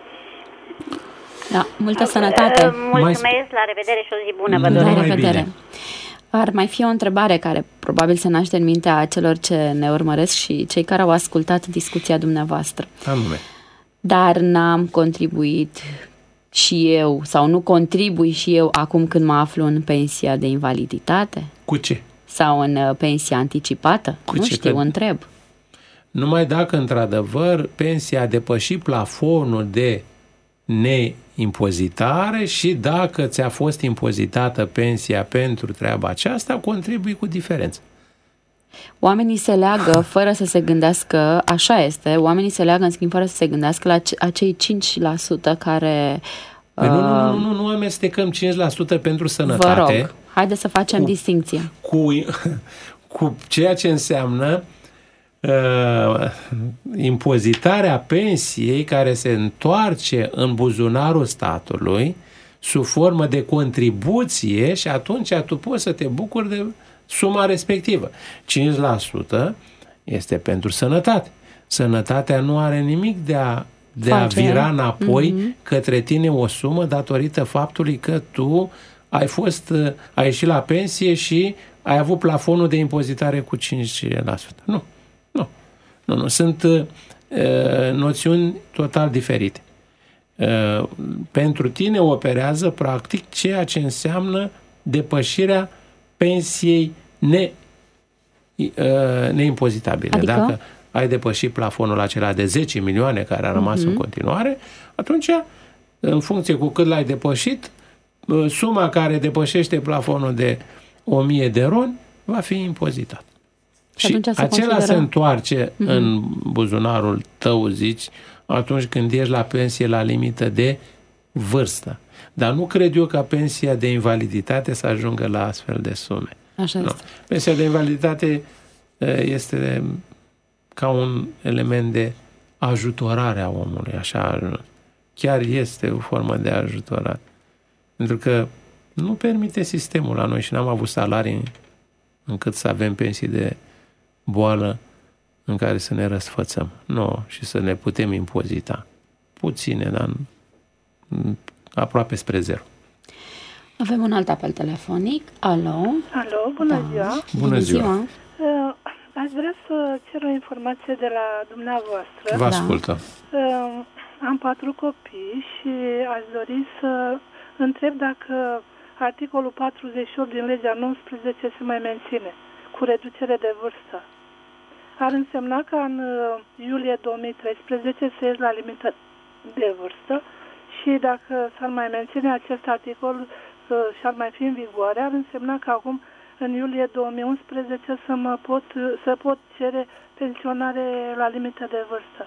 Da, multă sănătate. Mulțumesc, la revedere și o zi bună vă doresc. La revedere. Ar mai fi o întrebare care probabil se naște în mintea celor ce ne urmăresc și cei care au ascultat discuția dumneavoastră. Anume. Dar n-am contribuit și eu, sau nu contribui și eu acum când mă aflu în pensia de invaliditate? Cu ce? Sau în pensia anticipată? Nu știu, întreb. Numai dacă, într-adevăr, pensia a depășit plafonul de neimpozitare și dacă ți-a fost impozitată pensia pentru treaba aceasta, contribui cu diferență. Oamenii se leagă fără să se gândească, așa este, oamenii se leagă în schimb fără să se gândească la acei 5% care... Nu amestecăm 5% pentru sănătate. Vă rog, haideți să facem distincție. Cu ceea ce înseamnă impozitarea pensiei care se întoarce în buzunarul statului sub formă de contribuție și atunci tu poți să te bucuri de suma respectivă. 5% este pentru sănătate. Sănătatea nu are nimic de a vira înapoi către tine o sumă datorită faptului că tu ai ieșit la pensie și ai avut plafonul de impozitare cu 5%. Nu. Sunt noțiuni total diferite. Pentru tine operează practic ceea ce înseamnă depășirea pensiei neimpozitabile. Adică? Dacă ai depășit plafonul acela de 10 milioane care a rămas în continuare, atunci, în funcție cu cât l-ai depășit, suma care depășește plafonul de 1000 de RON va fi impozitată. Și acela se întoarce în buzunarul tău, zici, atunci când ești la pensie la limită de vârstă. Dar nu cred eu ca pensia de invaliditate să ajungă la astfel de sume. Așa este. Pensia de invaliditate este ca un element de ajutorare a omului, așa. Chiar este o formă de ajutorare. Pentru că nu permite sistemul la noi și n-am avut salarii încât să avem pensii de boală în care să ne răsfățăm. Nu, și să ne putem impozita. Puține, dar aproape spre zero. Avem un alt apel telefonic. Alo? Alo, bună ziua! Bună ziua! Aș vrea să cer o informație de la dumneavoastră. Vă ascultă. Am 4 copii și aș dori să întreb dacă articolul 48 din legea 19 se mai menține, cu reducere de vârstă. Ar însemna că în iulie 2013 se ies la limită de vârstă și dacă s-ar mai menține acest articol și ar mai fi în vigoare, ar însemna că acum în iulie 2011 să pot cere pensionare la limită de vârstă.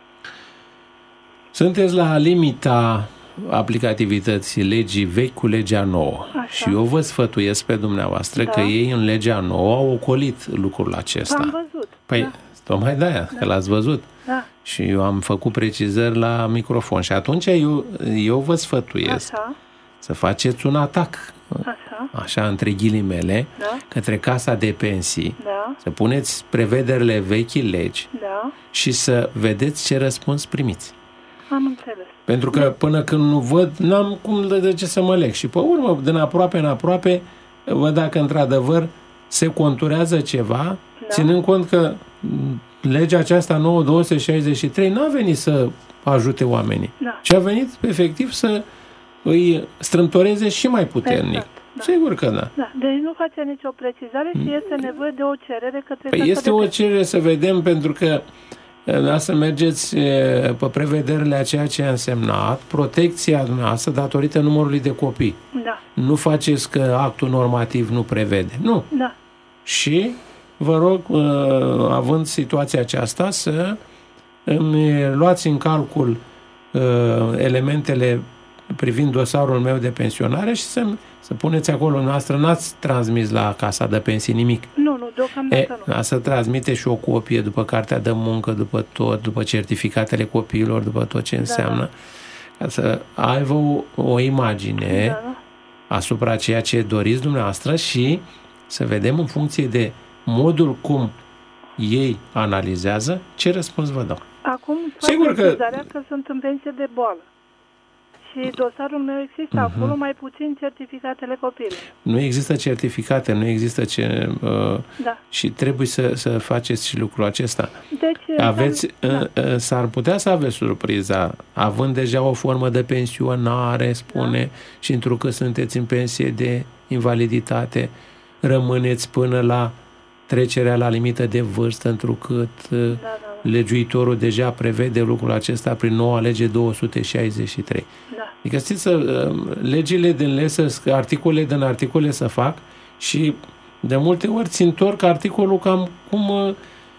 Sunteți la limita aplicativității legii vechi cu legea nouă. Așa. Și eu vă sfătuiesc pe dumneavoastră că ei în legea nouă au ocolit lucrul acesta. Am văzut. Păi, tocmai de-aia, că l-ați văzut. Da. Și eu am făcut precizări la microfon. Și atunci eu vă sfătuiesc să faceți un atac. Așa, între ghilimele, către Casa de Pensii, să puneți prevederile vechii legi și să vedeți ce răspuns primiți. Am înțeles. Pentru că până când nu văd, n-am cum de ce să mă leg. Și pe urmă, din aproape în aproape, văd dacă într-adevăr se conturează ceva, ținând cont că legea aceasta nouă 263 n-a venit să ajute oamenii, ci a venit efectiv să îi strâmtoreze și mai puternic. Exact. Sigur că da. Deci nu face nicio precizare și este nevoie de o cerere către... Păi este o cerere să vedem, pentru că să mergeți pe prevederile a ceea ce a însemnat protecția dumneavoastră datorită numărului de copii. Da. Nu faceți că actul normativ nu prevede. Nu. Da. Și vă rog, având situația aceasta, să îmi luați în calcul elementele privind dosarul meu de pensionare și să puneți acolo. Noastră n-ați transmis la Casa de Pensii nimic. Nu, deocamdată nu. Să transmite și o copie după cartea de muncă, după tot, după certificatele copiilor, după tot ce înseamnă, ca să aibă o imagine asupra ceea ce doriți dumneavoastră și să vedem în funcție de modul cum ei analizează ce răspuns vă dau. Acum fac precizarea că sunt în pensie de boală. Și dosarul meu există acolo, mai puțin certificatele copilului. Nu există certificate, nu există ce... Și trebuie să faceți și lucrul acesta. Deci, s-ar putea să aveți surpriza, având deja o formă de pensionare, spune, și întrucât sunteți în pensie de invaliditate, rămâneți până la trecerea la limită de vârstă, întrucât legiuitorul deja prevede lucrul acesta prin noua lege 263. Adică știți, legile din lege, articole din articole să fac și de multe ori ți întorc articolul cam cum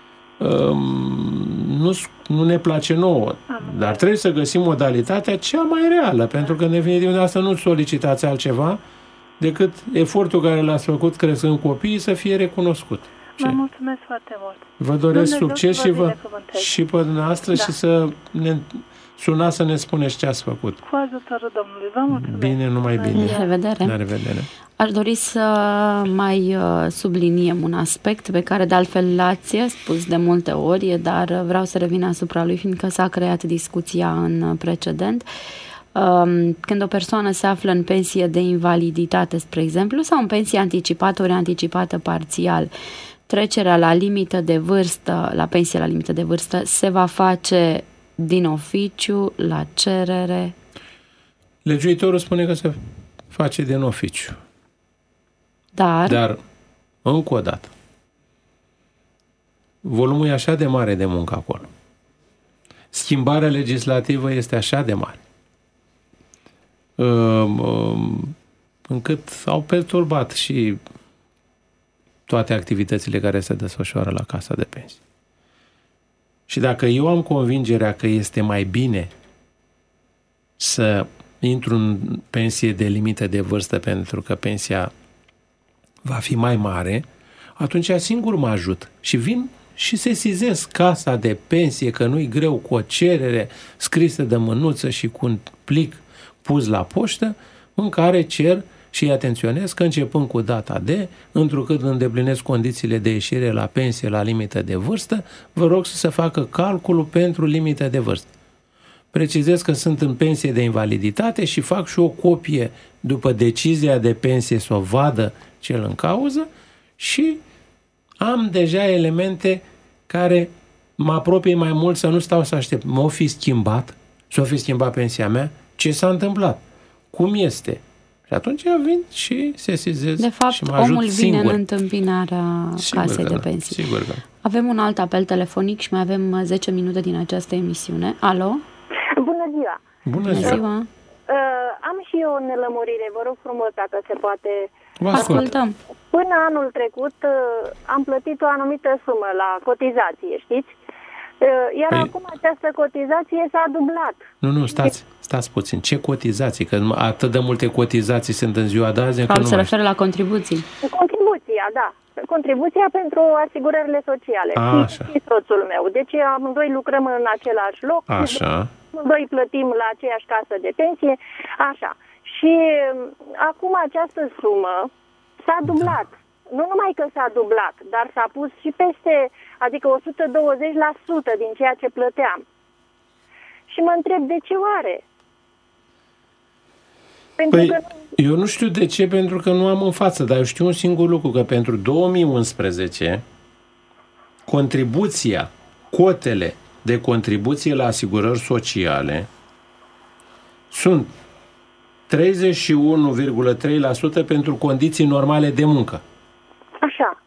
nu ne place nouă. Dar trebuie să găsim modalitatea cea mai reală, pentru că în definitiv de asta nu solicitați altceva decât efortul care l-ați făcut crescând copiii să fie recunoscut. Vă mulțumesc foarte mult. Vă doresc succes și pe dumneavoastră și să ne sunați să ne spuneți ce ați făcut. Cu ajutorul Domnului. Vă mulțumesc. Bine, numai bine. La revedere. La revedere. Aș dori să mai subliniem un aspect pe care de altfel l-ați spus de multe ori, dar vreau să revin asupra lui, fiindcă s-a creat discuția în precedent. Când o persoană se află în pensie de invaliditate, spre exemplu, sau în pensie anticipată ori anticipată parțial, trecerea la limită de vârstă, la pensie la limită de vârstă, se va face din oficiu, la cerere? Legiuitorul spune că se face din oficiu. Dar, încă o dată, volumul e așa de mare de muncă acolo. Schimbarea legislativă este așa de mare. Încât au perturbat și toate activitățile care se desfășoară la Casa de Pensii. Și dacă eu am convingerea că este mai bine să intru în pensie de limită de vârstă pentru că pensia va fi mai mare, atunci singur mă ajut și vin și sesizez Casa de Pensie, că nu-i greu, cu o cerere scrisă de mânuță și cu un plic pus la poștă, în care cer și îi atenționez că începând cu data de, întrucât îndeplinesc condițiile de ieșire la pensie la limită de vârstă, vă rog să se facă calculul pentru limită de vârstă. Precizez că sunt în pensie de invaliditate și fac și o copie după decizia de pensie să o vadă cel în cauză și am deja elemente care mă apropie mai mult să nu stau să aștept. M-o fi schimbat pensia mea? Ce s-a întâmplat? Cum este? Și atunci vin și sesizez. De fapt, și mă ajut omul vine singur. în întâmpinarea casei de pensii. Sigur că. Avem un alt apel telefonic și mai avem 10 minute din această emisiune. Alo? Bună ziua! Bună ziua! Am și eu o nelămurire, vă rog frumos dacă se poate. Vă ascultăm. Până anul trecut am plătit o anumită sumă la cotizație, știți? Iar acum această cotizație s-a dublat. Nu, stați puțin. Ce cotizații? Că atât de multe cotizații sunt în ziua de azi. Se referă la contribuții. Contribuția, da. Contribuția pentru asigurările sociale. Și soțul meu. Deci amândoi lucrăm în același loc. Așa. Amândoi plătim la aceeași casă de pensie. Așa. Și acum această sumă s-a dublat. Nu numai că s-a dublat, dar s-a pus și peste, adică 120% din ceea ce plăteam. Și mă întreb de ce oare? Eu nu știu de ce, pentru că nu am în față, dar eu știu un singur lucru, că pentru 2011 cotele de contribuție la asigurări sociale sunt 31,3% pentru condiții normale de muncă. Așa.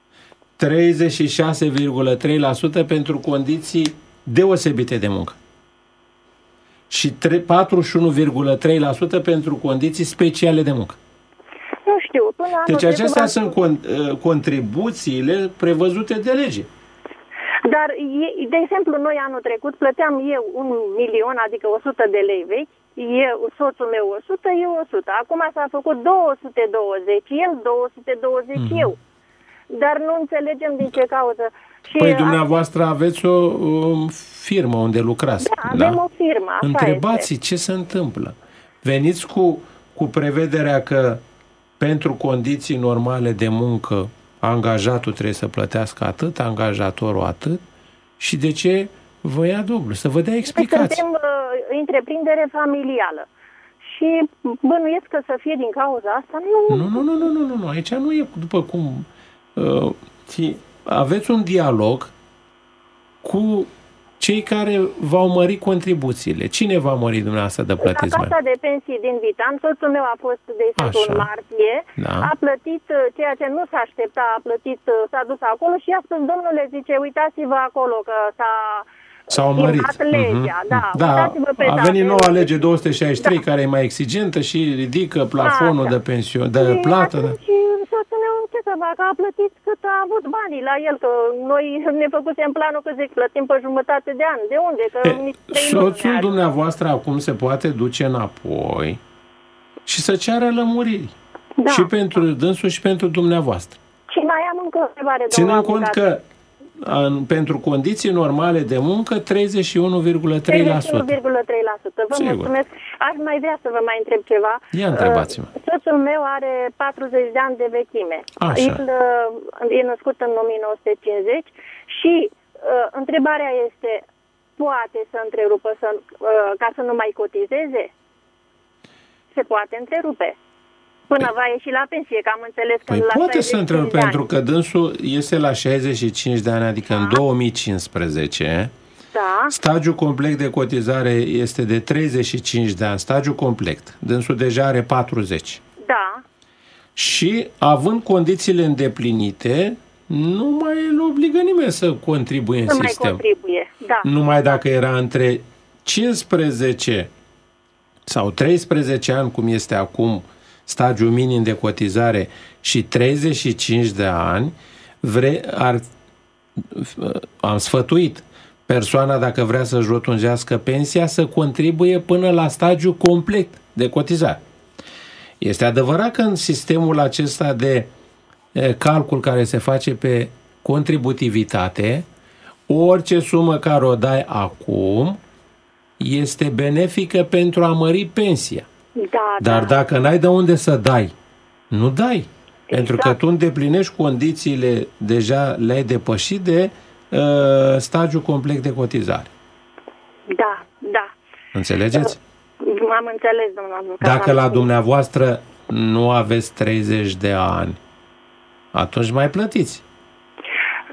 36,3% pentru condiții deosebite de muncă. Și 41,3% pentru condiții speciale de muncă. Nu știu. Deci acestea sunt contribuțiile prevăzute de lege. Dar, de exemplu, noi anul trecut plăteam eu 1.000.000, adică 100 de lei vechi, soțul meu 100, eu 100. Acum s-a făcut 220, el 220, eu. Dar nu înțelegem din ce cauză. Și dumneavoastră aveți o firmă unde lucrați. Da, avem o firmă, așa Întrebați este. Ce se întâmplă. Veniți cu prevederea că pentru condiții normale de muncă angajatul trebuie să plătească atât, angajatorul atât, și de ce vă ia dublu? Să vă dea explicații. Suntem întreprindere familială. Și bănuiesc că să fie din cauza asta Nu. Aici nu e după cum... aveți un dialog cu cei care v-au mărit contribuțiile. Cine v-a mărit dumneavoastră de plătiți mai? La casa de pensii din Vitan, soțul meu a fost, de exemplu, în martie, a plătit ceea ce nu s-a aștepta, s-a dus acolo și a spus, domnule, zice, uitați-vă acolo că s-au mărit. Legea, da, a venit noua lege 263 care e mai exigentă și ridică plafonul de plată. Și soțul meu ce să facă? A plătit cât a avut banii la el, că noi ne făcusem planul că plătim pe jumătate de an. De unde? Că soțul dumneavoastră acum se poate duce înapoi și să ceară lămuriri. Da. Și pentru dânsul și pentru dumneavoastră. Și mai am încă o întrebare, ținând cont că pentru condiții normale de muncă 31,3%. 31,3%. Vă mulțumesc. Aș mai vrea să vă mai întreb ceva. Ia întrebați-mă. Soțul meu are 40 de ani de vechime. Așa. El e născut în 1950 și întrebarea este, poate să întrerupă ca să nu mai cotizeze? Se poate întrerupe. Până va ieși la pensie, că am înțeles că la poate să întrerupe, pentru că dânsul iese la 65 de ani, adică în 2015. Da. Stagiul complet de cotizare este de 35 de ani, stagiul complet. Dânsul deja are 40. Da. Și având condițiile îndeplinite, nu mai îl obligă nimeni să contribuie în sistem. Nu mai contribuie, da. Numai dacă era între 15 sau 13 ani, cum este acum stagiul minim de cotizare, și 35 de ani, am sfătuit persoana, dacă vrea să-și rotunjească pensia, să contribuie până la stagiul complet de cotizare. Este adevărat că în sistemul acesta de calcul care se face pe contributivitate, orice sumă care o dai acum este benefică pentru a mări pensia. Dar dacă n-ai de unde să dai, nu dai. Exact. Pentru că tu îndeplinești condițiile, deja le-ai depășit de stagiul complet de cotizare. Da. Înțelegeți? Am înțeles, domnul. Dacă la dumneavoastră nu aveți 30 de ani, atunci mai plătiți.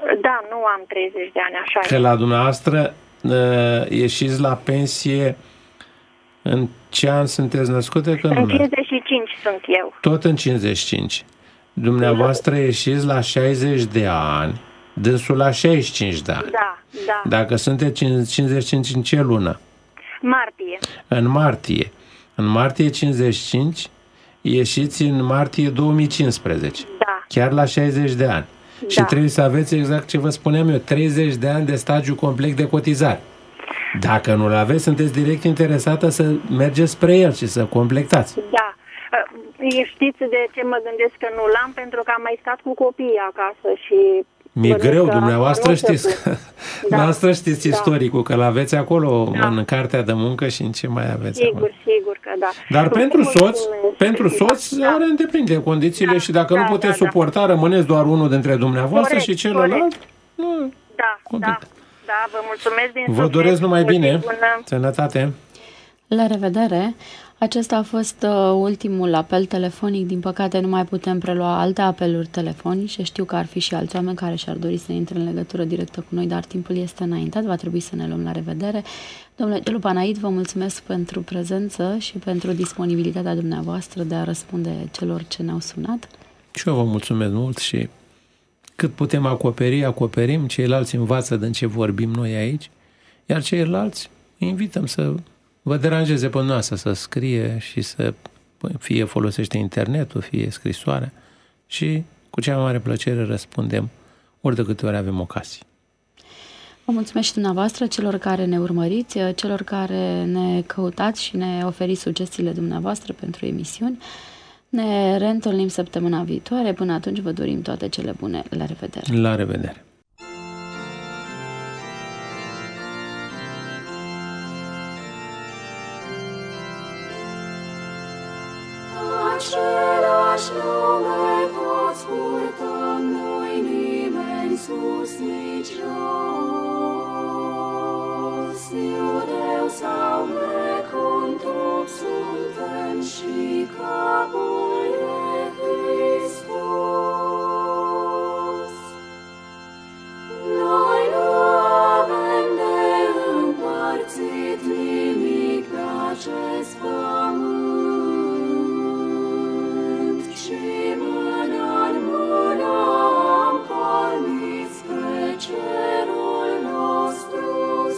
nu am 30 de ani, așa că la dumneavoastră ieșiți la pensie în ce an sunteți născute? Că în 55 sunt eu. Tot în 55. Dumneavoastră ieșiți la 60 de ani, dânsul la 65 de ani. Da. Dacă sunteți 55 în ce lună? Martie. În martie. În martie 55, ieșiți în martie 2015. Da. Chiar la 60 de ani. Da. Și trebuie să aveți exact ce vă spuneam eu, 30 de ani de stagiu complet de cotizare. Dacă nu-l aveți, sunteți direct interesată să mergeți spre el și să completați. Da. Știți de ce mă gândesc că nu l-am? Pentru că am mai stat cu copiii acasă și... Mi-e greu, dumneavoastră știți, dumneavoastră știți istoricul, că l-aveți acolo în cartea de muncă și în ce mai aveți acolo. Sigur că da. Dar pentru soț are îndeplinite condițiile și dacă nu puteți suporta, rămâneți doar unul dintre dumneavoastră și celălalt... Da, vă mulțumesc din Vă doresc numai bine, sănătate. La revedere! Acesta a fost ultimul apel telefonic. Din păcate nu mai putem prelua alte apeluri telefonice. Știu că ar fi și alți oameni care și-ar dori să intre în legătură directă cu noi, dar timpul este înaintat. Va trebui să ne luăm la revedere. Domnule Gelu Panaid, vă mulțumesc pentru prezență și pentru disponibilitatea dumneavoastră de a răspunde celor ce ne-au sunat. Și eu vă mulțumesc mult și cât putem acoperim. Ceilalți învață din ce vorbim noi aici, iar ceilalți invităm să vă deranjeze pe noastră, să scrie și să fie folosește internetul, fie scrisoarea și cu cea mai mare plăcere răspundem ori de câte ori avem ocazii. Vă mulțumesc și dumneavoastră, celor care ne urmăriți, celor care ne căutați și ne oferiți sugestiile dumneavoastră pentru emisiuni. Ne reîntâlnim săptămâna viitoare. Până atunci vă dorim toate cele bune. La revedere! La revedere! Același nume toți purtăm noi, nimeni sus, nici jos. Iudeu sau grec, un trup suntem și capul e Hristos. Noi nu avem de împărțit nimic pe acest pământ, și mână-n mână am pornit spre cerul nostru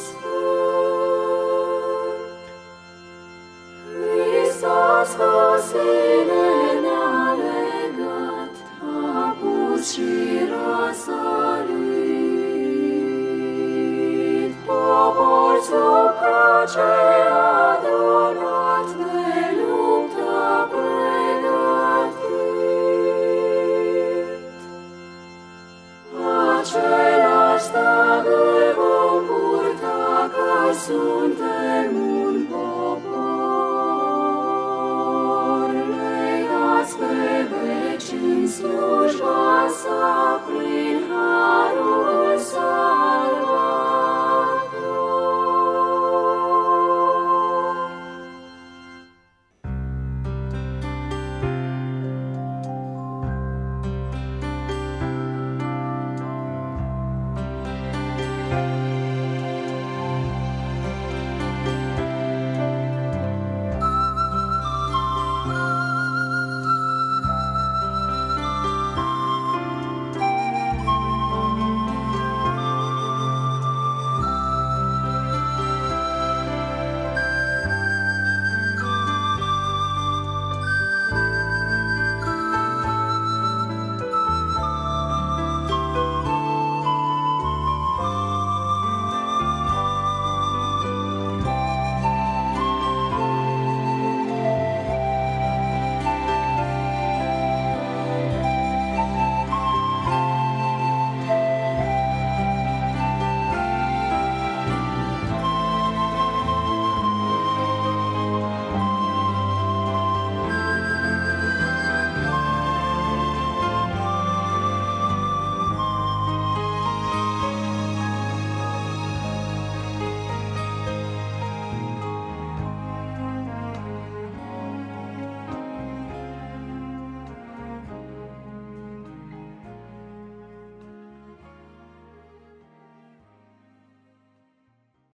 sfânt. Hristos cu sine ne-a legat, a pus și răsărit. Popor sub cruce adunat, de luptă pregătit. Același steag îl vom purta, că suntem un popor. Leiați pe veci în slujba